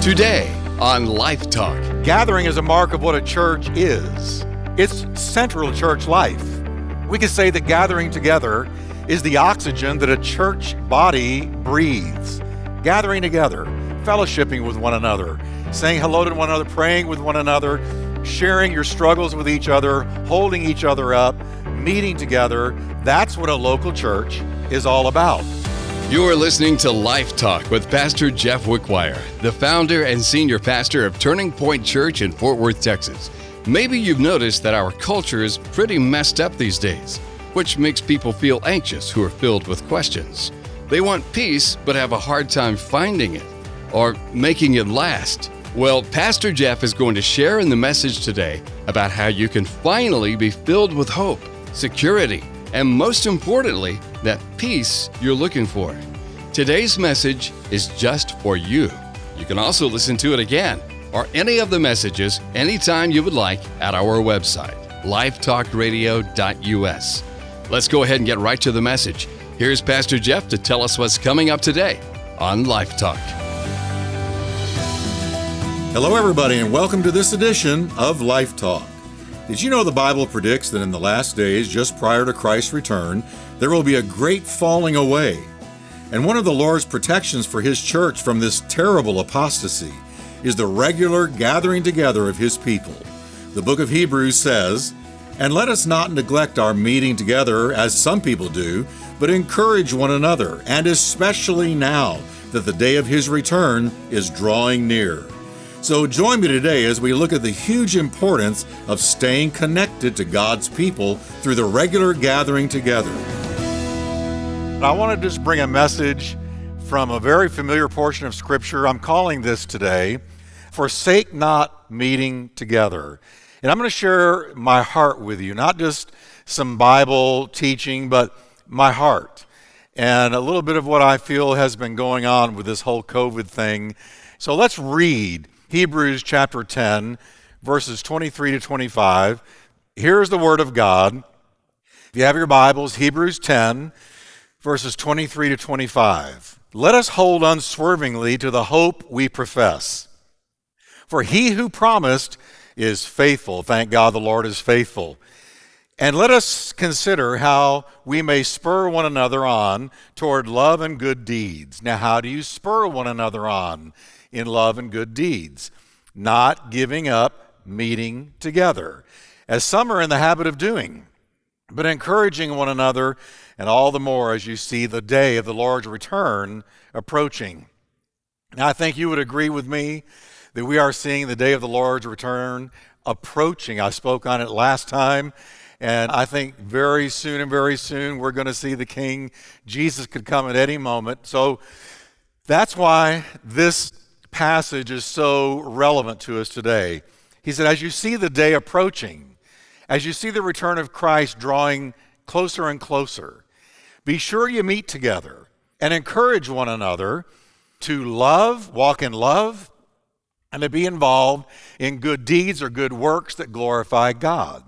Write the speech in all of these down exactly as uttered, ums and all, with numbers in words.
Today on Life Talk. Gathering is a mark of what a church is. It's central to church life. We could say that gathering together is the oxygen that a church body breathes. Gathering together, fellowshipping with one another, saying hello to one another, praying with one another, sharing your struggles with each other, holding each other up, meeting together. That's what a local church is all about. You're listening to Life Talk with Pastor Jeff Wickwire, the founder and senior pastor of Turning Point Church in Fort Worth, Texas. Maybe you've noticed that our culture is pretty messed up these days, which makes people feel anxious who are filled with questions. They want peace, but have a hard time finding it or making it last. Well, Pastor Jeff is going to share in the message today about how you can finally be filled with hope, security, and most importantly, that peace you're looking for. Today's message is just for you. You can also listen to it again or any of the messages anytime you would like at our website, life talk radio dot u s. Let's go ahead and get right to the message. Here's Pastor Jeff to tell us what's coming up today on Life Talk. Hello, everybody, and welcome to this edition of Life Talk. Did you know the Bible predicts that in the last days, just prior to Christ's return, there will be a great falling away? And one of the Lord's protections for His church from this terrible apostasy is the regular gathering together of His people. The book of Hebrews says, "And let us not neglect our meeting together as some people do, but encourage one another, and especially now that the day of His return is drawing near." So join me today as we look at the huge importance of staying connected to God's people through the regular gathering together. I want to just bring a message from a very familiar portion of Scripture. I'm calling this today, "Forsake Not Meeting Together." And I'm going to share my heart with you, not just some Bible teaching, but my heart. And a little bit of what I feel has been going on with this whole COVID thing. So let's read Hebrews chapter ten, verses twenty-three to twenty-five. Here's the word of God. If you have your Bibles, Hebrews ten, verses twenty-three to twenty-five. "Let us hold unswervingly to the hope we profess. For he who promised is faithful." Thank God the Lord is faithful. "And let us consider how we may spur one another on toward love and good deeds." Now, how do you spur one another on in love and good deeds? "Not giving up meeting together, as some are in the habit of doing, but encouraging one another, and all the more as you see the day of the Lord's return approaching." Now, I think you would agree with me that we are seeing the day of the Lord's return approaching. I spoke on it last time, and I think very soon and very soon we're going to see the King. Jesus could come at any moment. So that's why this passage is so relevant to us today. He said, as you see the day approaching, as you see the return of Christ drawing closer and closer, be sure you meet together and encourage one another to love, walk in love, and to be involved in good deeds or good works that glorify God.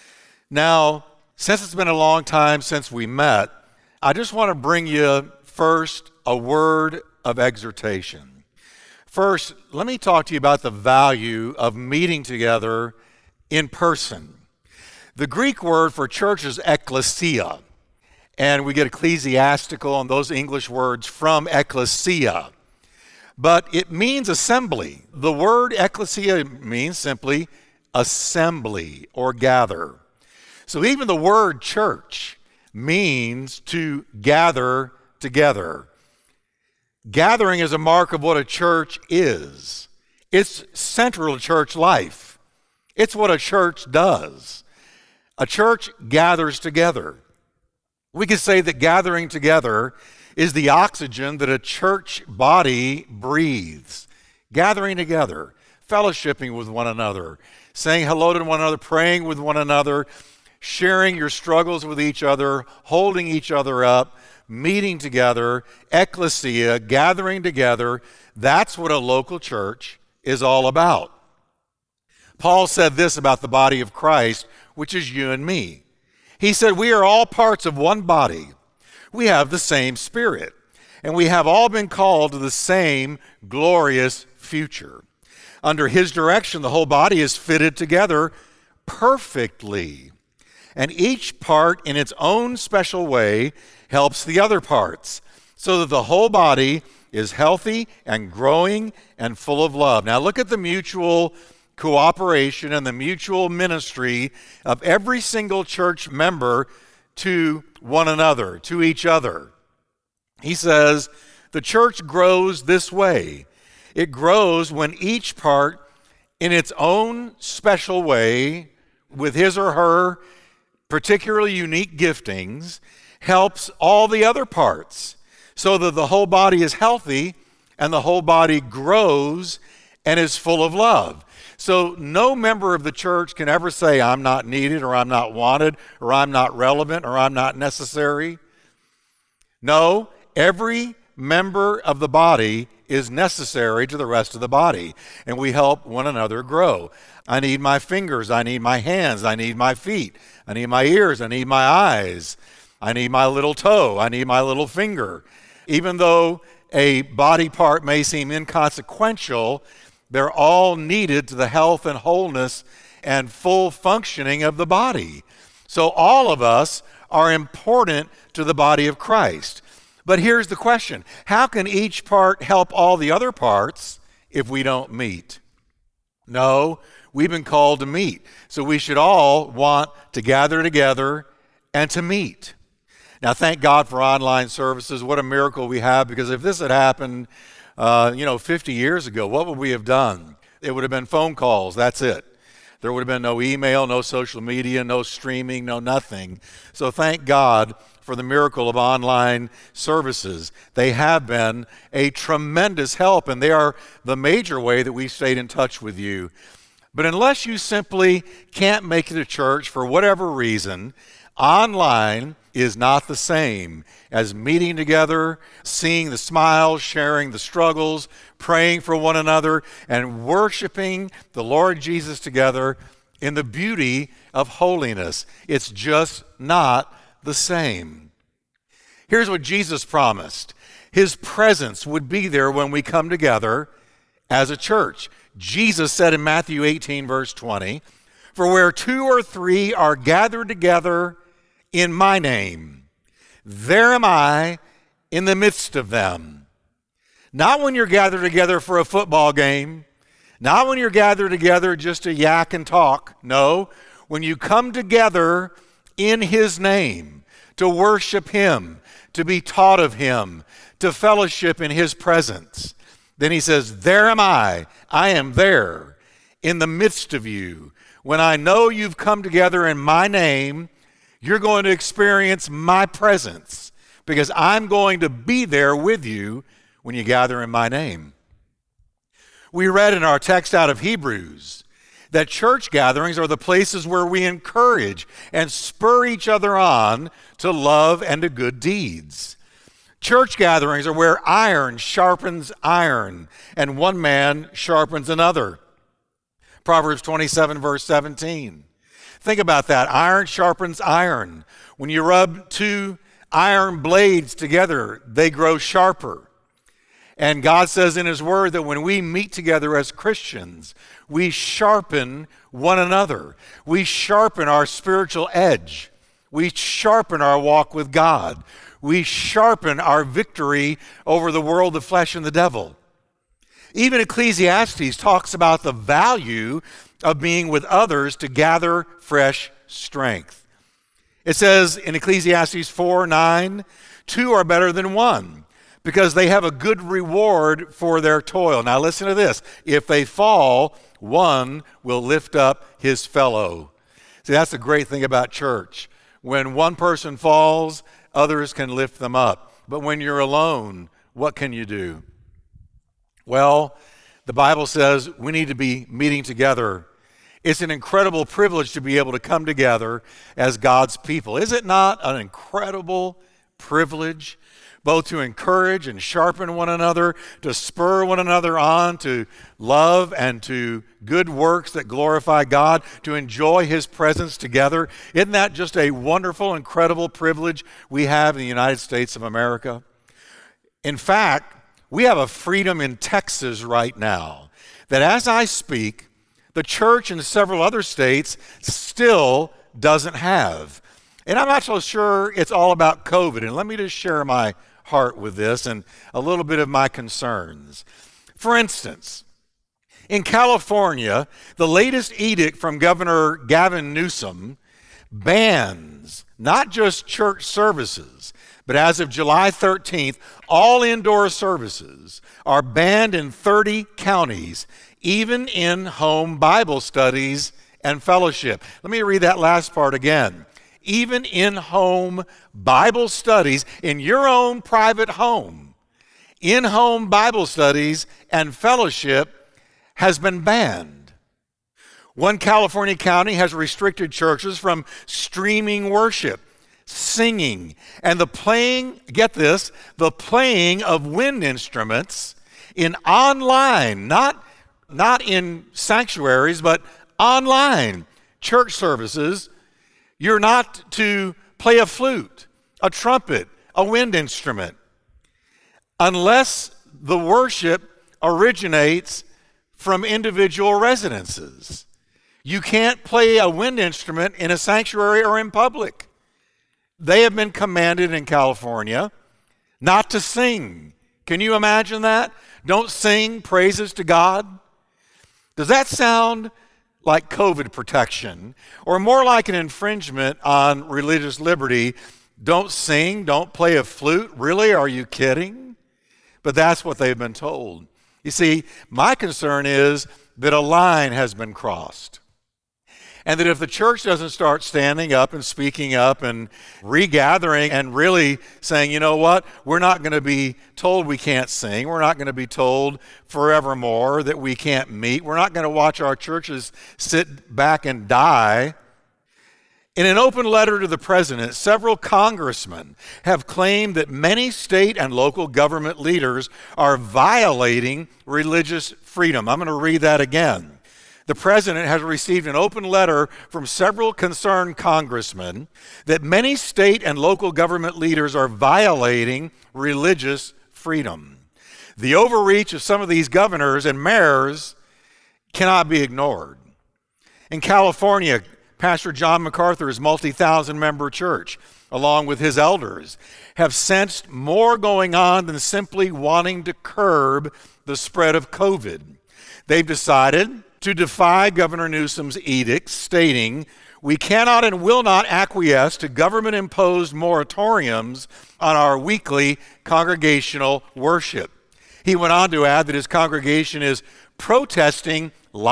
Now, since it's been a long time since we met, I just want to bring you first a word of exhortation. First, let me talk to you about the value of meeting together in person. The Greek word for church is ekklesia, and we get ecclesiastical and those English words from ecclesia. But it means assembly. The word ekklesia means simply assembly or gather. So even the word church means to gather together. Gathering is a mark of what a church is. It's central to church life. It's what a church does. A church gathers together. We could say that gathering together is the oxygen that a church body breathes. Gathering together, fellowshipping with one another, saying hello to one another, praying with one another, sharing your struggles with each other, holding each other up, meeting together, ecclesia, gathering together. That's what a local church is all about. Paul said this about the body of Christ, which is you and me. He said, we are all parts of one body. We have the same Spirit, and we have all been called to the same glorious future. Under his direction, the whole body is fitted together perfectly, and each part in its own special way helps the other parts, so that the whole body is healthy and growing and full of love. Now look at the mutual cooperation and the mutual ministry of every single church member to one another, to each other. He says, the church grows this way. It grows when each part, in its own special way, with his or her particularly unique giftings, helps all the other parts, so that the whole body is healthy and the whole body grows and is full of love. So no member of the church can ever say, I'm not needed, or I'm not wanted, or I'm not relevant, or I'm not necessary. No, every member of the body is necessary to the rest of the body, and we help one another grow. I need my fingers, I need my hands, I need my feet, I need my ears, I need my eyes, I need my little toe, I need my little finger. Even though a body part may seem inconsequential, they're all needed to the health and wholeness and full functioning of the body. So all of us are important to the body of Christ. But here's the question: how can each part help all the other parts if we don't meet? No, we've been called to meet. So we should all want to gather together and to meet. Now, thank God for online services. What a miracle we have, because if this had happened, uh, you know, fifty years ago, what would we have done? It would have been phone calls. That's it. There would have been no email, no social media, no streaming, no nothing. So thank God for the miracle of online services. They have been a tremendous help, and they are the major way that we stayed in touch with you. But unless you simply can't make it to church for whatever reason, online is not the same as meeting together, seeing the smiles, sharing the struggles, praying for one another, and worshiping the Lord Jesus together in the beauty of holiness. It's just not the same. Here's what Jesus promised. His presence would be there when we come together as a church. Jesus said in Matthew eighteen, verse twenty, "For where two or three are gathered together in my name, there am I in the midst of them." Not when you're gathered together for a football game, not when you're gathered together just to yak and talk. No, when you come together in his name, to worship him, to be taught of him, to fellowship in his presence, then he says, there am I, I am there in the midst of you. When I know you've come together in my name, you're going to experience my presence, because I'm going to be there with you when you gather in my name. We read in our text out of Hebrews that church gatherings are the places where we encourage and spur each other on to love and to good deeds. Church gatherings are where iron sharpens iron and one man sharpens another. Proverbs twenty-seven, verse seventeen. Think about that. Iron sharpens iron. When you rub two iron blades together, they grow sharper. And God says in his word that when we meet together as Christians, we sharpen one another. We sharpen our spiritual edge. We sharpen our walk with God. We sharpen our victory over the world, the flesh, and the devil. Even Ecclesiastes talks about the value of being with others to gather fresh strength. It says in Ecclesiastes four nine, two are better than one, because they have a good reward for their toil. Now listen to this. If they fall, one will lift up his fellow. See, that's the great thing about church. When one person falls, others can lift them up. But when you're alone, what can you do? Well, the Bible says we need to be meeting together. It's an incredible privilege to be able to come together as God's people. Is it not an incredible privilege both to encourage and sharpen one another, to spur one another on to love and to good works that glorify God, to enjoy his presence together? Isn't that just a wonderful, incredible privilege we have in the United States of America? In fact, we have a freedom in Texas right now that as I speak, the church in several other states still doesn't have. And I'm not so sure it's all about COVID. And let me just share my heart with this and a little bit of my concerns. For instance, in California, the latest edict from Governor Gavin Newsom bans not just church services, but as of July thirteenth, all indoor services are banned in thirty counties, even in-home Bible studies and fellowship. Let me read that last part again. Even in-home Bible studies in your own private home, in-home Bible studies and fellowship has been banned. One California county has restricted churches from streaming worship, singing, and the playing, get this, the playing of wind instruments in online, not, not in sanctuaries, but online church services. You're not to play a flute, a trumpet, a wind instrument, unless the worship originates from individual residences. You can't play a wind instrument in a sanctuary or in public. They have been commanded in California not to sing. Can you imagine that? Don't sing praises to God. Does that sound like COVID protection, or more like an infringement on religious liberty? Don't sing, don't play a flute. Really? Are you kidding? But that's what they've been told. You see, my concern is that a line has been crossed. And that if the church doesn't start standing up and speaking up and regathering and really saying, you know what, we're not going to be told we can't sing. We're not going to be told forevermore that we can't meet. We're not going to watch our churches sit back and die. In an open letter to the president, several congressmen have claimed that many state and local government leaders are violating religious freedom. I'm going to read that again. The president has received an open letter from several concerned congressmen that many state and local government leaders are violating religious freedom. The overreach of some of these governors and mayors cannot be ignored. In California, Pastor John MacArthur's multi-thousand member church, along with his elders, have sensed more going on than simply wanting to curb the spread of COVID. They've decided to defy Governor Newsom's edict stating, "We cannot and will not acquiesce to government-imposed moratoriums on our weekly congregational worship." He went on to add that his congregation is protesting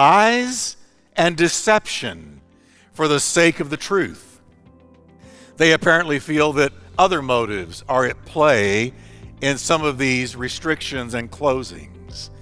lies and deception for the sake of the truth. They apparently feel that other motives are at play in some of these restrictions and closings.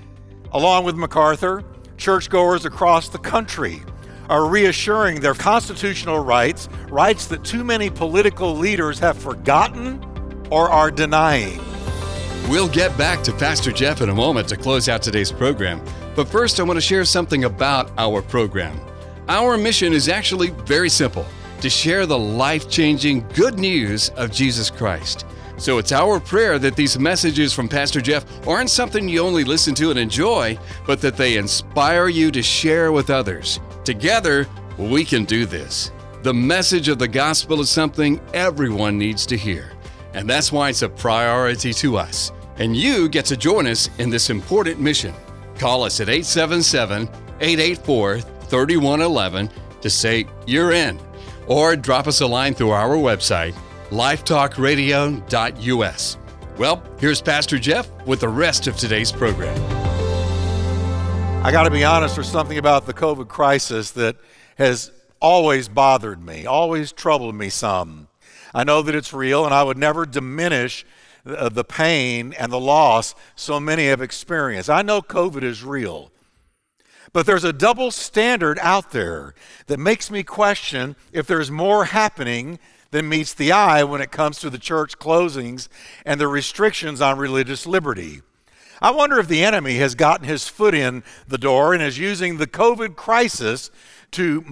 Along with MacArthur, churchgoers across the country are reassuring their constitutional rights, rights that too many political leaders have forgotten or are denying. We'll get back to Pastor Jeff in a moment to close out today's program. But first, I want to share something about our program. Our mission is actually very simple: to share the life-changing good news of Jesus Christ. So it's our prayer that these messages from Pastor Jeff aren't something you only listen to and enjoy, but that they inspire you to share with others. Together, we can do this. The message of the gospel is something everyone needs to hear, and that's why it's a priority to us. And you get to join us in this important mission. Call us at eight seven seven, eight eight four, three one one one to say you're in, or drop us a line through our website, life talk radio dot u s. Well, here's Pastor Jeff with the rest of today's program. I got to be honest, there's something about the COVID crisis that has always bothered me, always troubled me some. I know that it's real, and I would never diminish the, the pain and the loss so many have experienced. I know COVID is real. But there's a double standard out there that makes me question if there's more happening than meets the eye when it comes to the church closings and the restrictions on religious liberty. I wonder if the enemy has gotten his foot in the door and is using the COVID crisis to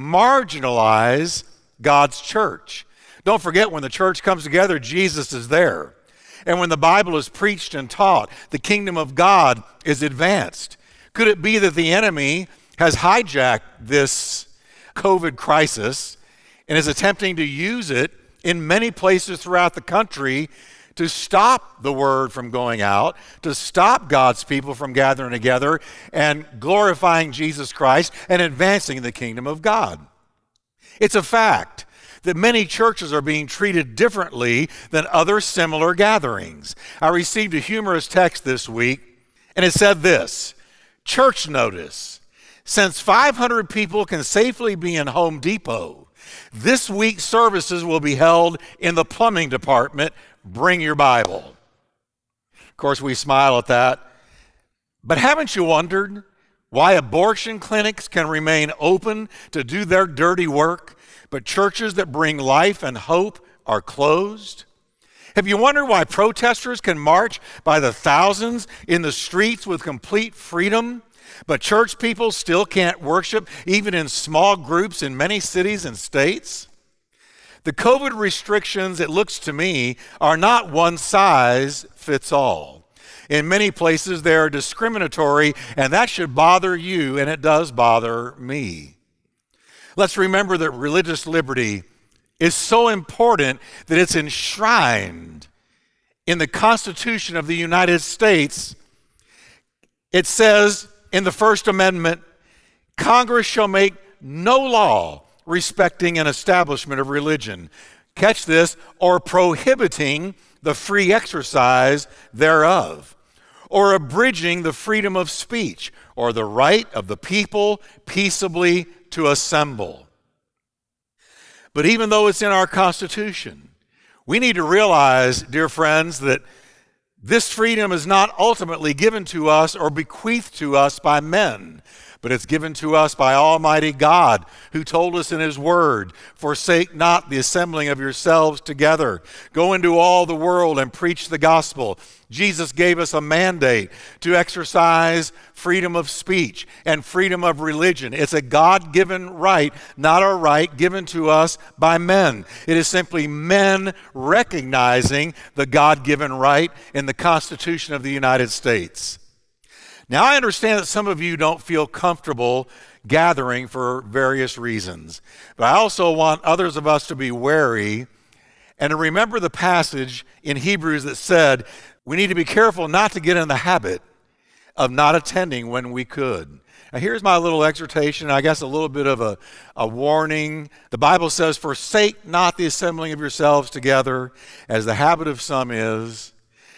marginalize God's church. Don't forget, when the church comes together, Jesus is there. And when the Bible is preached and taught, the kingdom of God is advanced. Could it be that the enemy has hijacked this COVID crisis and is attempting to use it in many places throughout the country to stop the word from going out, to stop God's people from gathering together and glorifying Jesus Christ and advancing the kingdom of God? It's a fact that many churches are being treated differently than other similar gatherings. I received a humorous text this week, and it said this: church notice, since five hundred people can safely be in Home Depot, this week's services will be held in the plumbing department. Bring your Bible. Of course, we smile at that. But haven't you wondered why abortion clinics can remain open to do their dirty work, but churches that bring life and hope are closed? Have you wondered why protesters can march by the thousands in the streets with complete freedom, but church people still can't worship even in small groups in many cities and states? The COVID restrictions, it looks to me, are not one size fits all. In many places, they are discriminatory, and that should bother you, and it does bother me. Let's remember that religious liberty is so important that it's enshrined in the Constitution of the United States. It says in the First Amendment, Congress shall make no law respecting an establishment of religion, catch this, or prohibiting the free exercise thereof, or abridging the freedom of speech, or the right of the people peaceably to assemble. But even though it's in our Constitution, we need to realize, dear friends, that this freedom is not ultimately given to us or bequeathed to us by men, but it's given to us by Almighty God, who told us in his word, forsake not the assembling of yourselves together. Go into all the world and preach the gospel. Jesus gave us a mandate to exercise freedom of speech and freedom of religion. It's a God-given right, not a right given to us by men. It is simply men recognizing the God-given right in the Constitution of the United States. Now, I understand that some of you don't feel comfortable gathering for various reasons, but I also want others of us to be wary and to remember the passage in Hebrews that said we need to be careful not to get in the habit of not attending when we could. Now, here's my little exhortation, I guess a little bit of a, a warning. The Bible says, forsake not the assembling of yourselves together, as the habit of some is.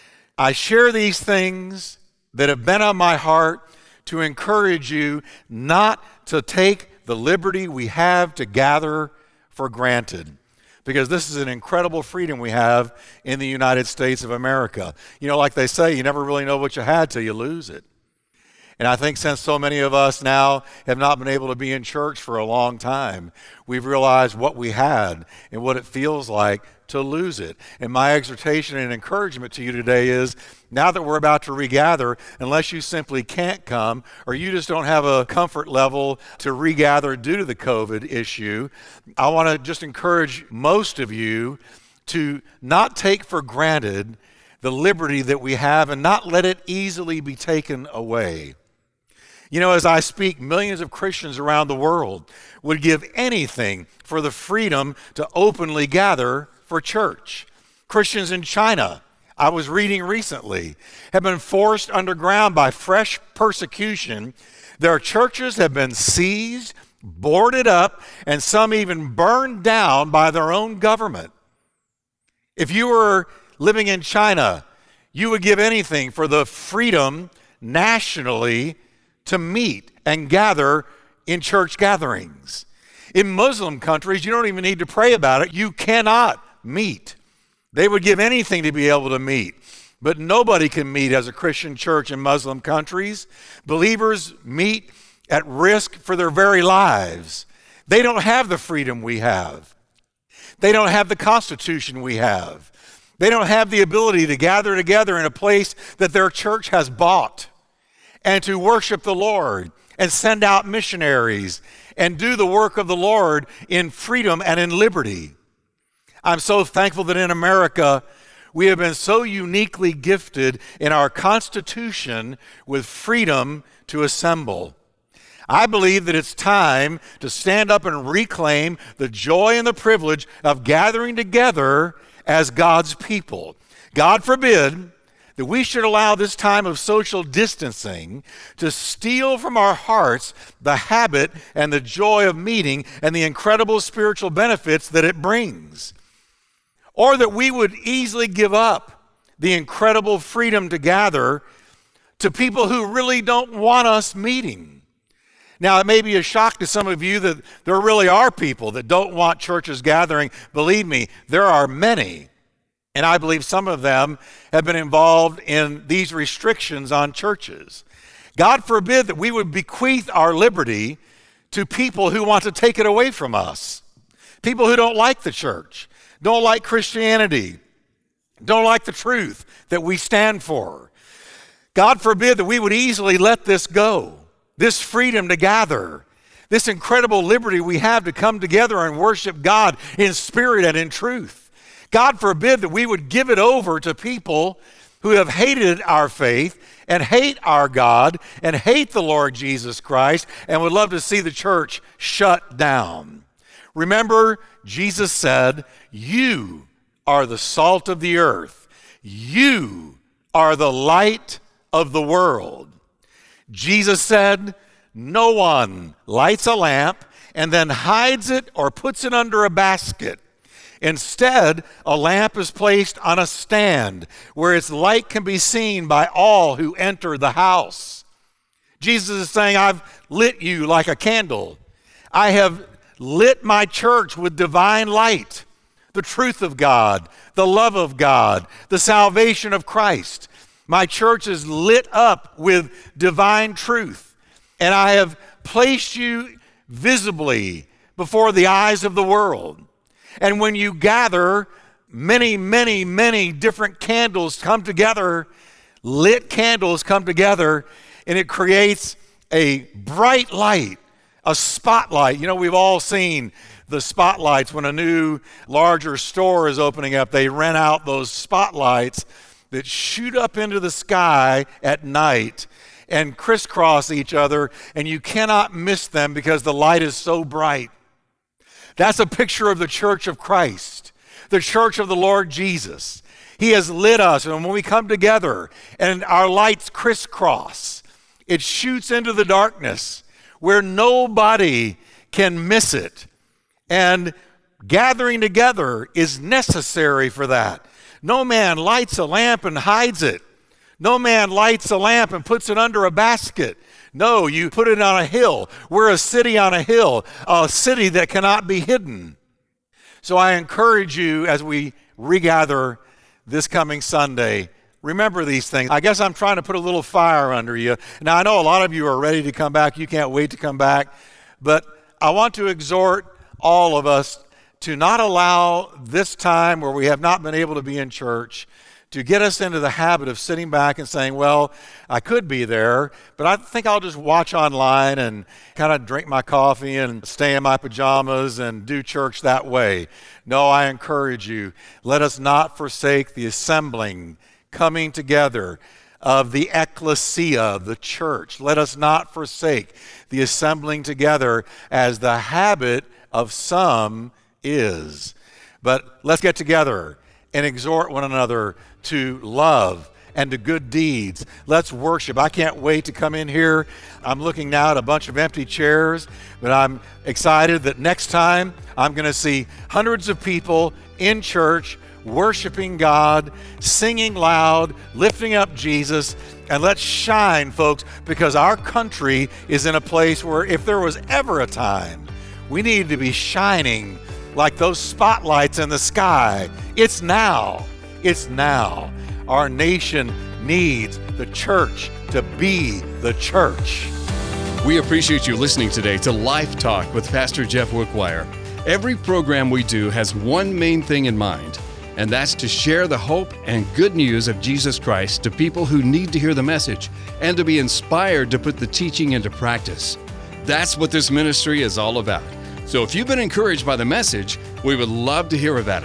I share these things that have been on my heart to encourage you not to take the liberty we have to gather for granted, because this is an incredible freedom we have in the United States of America. You know, like they say, you never really know what you had till you lose it. And I think since so many of us now have not been able to be in church for a long time, we've realized what we had and what it feels like to lose it. And my exhortation and encouragement to you today is, now that we're about to regather, unless you simply can't come or you just don't have a comfort level to regather due to the COVID issue, I want to just encourage most of you to not take for granted the liberty that we have and not let it easily be taken away. You know, as I speak, millions of Christians around the world would give anything for the freedom to openly gather for church. Christians in China, I was reading recently, have been forced underground by fresh persecution. Their churches have been seized, boarded up, and some even burned down by their own government. If you were living in China, you would give anything for the freedom nationally to meet and gather in church gatherings. In Muslim countries, you don't even need to pray about it. You cannot meet. They would give anything to be able to meet. But nobody can meet as a Christian church in Muslim countries. Believers meet at risk for their very lives. They don't have the freedom we have. They don't have the Constitution we have. They don't have the ability to gather together in a place that their church has bought and to worship the Lord and send out missionaries and do the work of the Lord in freedom and in liberty. I'm so thankful that in America We have been so uniquely gifted in our Constitution with freedom to assemble. I believe that it's time to stand up and reclaim the joy and the privilege of gathering together as God's people. God forbid that we should allow this time of social distancing to steal from our hearts the habit and the joy of meeting and the incredible spiritual benefits that it brings. Or that we would easily give up the incredible freedom to gather to people who really don't want us meeting. Now, it may be a shock to some of you that there really are people that don't want churches gathering. Believe me, there are many. And I believe some of them have been involved in these restrictions on churches. God forbid that we would bequeath our liberty to people who want to take it away from us. People who don't like the church, don't like Christianity, don't like the truth that we stand for. God forbid that we would easily let this go, this freedom to gather, this incredible liberty we have to come together and worship God in spirit and in truth. God forbid that we would give it over to people who have hated our faith and hate our God and hate the Lord Jesus Christ and would love to see the church shut down. Remember, Jesus said, "You are the salt of the earth. You are the light of the world." Jesus said, "No one lights a lamp and then hides it or puts it under a basket. Instead, a lamp is placed on a stand where its light can be seen by all who enter the house." Jesus is saying, I've lit you like a candle. I have lit my church with divine light, the truth of God, the love of God, the salvation of Christ. My church is lit up with divine truth, and I have placed you visibly before the eyes of the world. And when you gather, many, many, many different candles come together, lit candles come together, and it creates a bright light, a spotlight. You know, we've all seen the spotlights when a new, larger store is opening up. They rent out those spotlights that shoot up into the sky at night and crisscross each other, and you cannot miss them because the light is so bright. That's a picture of the church of Christ, the church of the Lord Jesus. He has lit us, and when we come together and our lights crisscross, it shoots into the darkness where nobody can miss it. And gathering together is necessary for that. No man lights a lamp and hides it. No man lights a lamp and puts it under a basket. No, you put it on a hill. We're a city on a hill, a city that cannot be hidden. So I encourage you as we regather this coming Sunday, remember these things. I guess I'm trying to put a little fire under you. Now, I know a lot of you are ready to come back. You can't wait to come back. But I want to exhort all of us to not allow this time where we have not been able to be in church to get us into the habit of sitting back and saying, well, I could be there, but I think I'll just watch online and kind of drink my coffee and stay in my pajamas and do church that way. No, I encourage you, let us not forsake the assembling, coming together of the ecclesia, the church. Let us not forsake the assembling together as the habit of some is. But let's get together and exhort one another to love and to good deeds. Let's worship. I can't wait to come in here. I'm looking now at a bunch of empty chairs, but I'm excited that next time I'm going to see hundreds of people in church worshiping God, singing loud, lifting up Jesus, and let's shine, folks, because our country is in a place where if there was ever a time we need to be shining like those spotlights in the sky, it's now. It's now. Our nation needs the church to be the church. We appreciate you listening today to Life Talk with Pastor Jeff Wickwire. Every program we do has one main thing in mind, and that's to share the hope and good news of Jesus Christ to people who need to hear the message and to be inspired to put the teaching into practice. That's what this ministry is all about. So if you've been encouraged by the message, we would love to hear about it.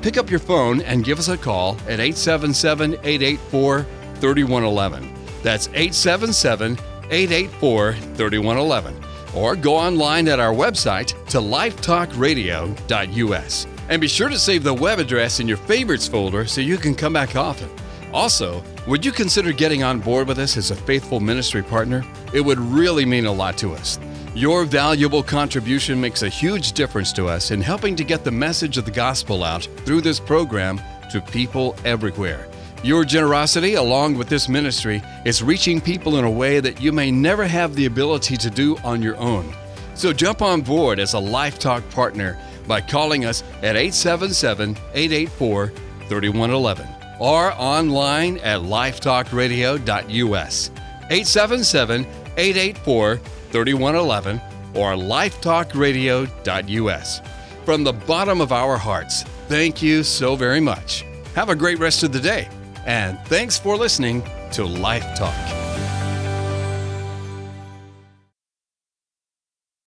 pick up your phone and give us a call at eight seven seven, eight eight four, three one one one. That's eight seven seven, eight eight four, three one one one. Or go online at our website to lifetalk radio dot u s. And be sure to save the web address in your favorites folder so you can come back often. Also, would you consider getting on board with us as a faithful ministry partner? It would really mean a lot to us. Your valuable contribution makes a huge difference to us in helping to get the message of the gospel out through this program to people everywhere. Your generosity, along with this ministry, is reaching people in a way that you may never have the ability to do on your own. So jump on board as a Life Talk partner by calling us at eight seven seven, eight eight four, three one one one or online at lifetalk radio dot u s. eight seven seven, eight eight four, three one one one or lifetalk radio dot u s. From the bottom of our hearts, thank you so very much. Have a great rest of the day, and thanks for listening to Life Talk.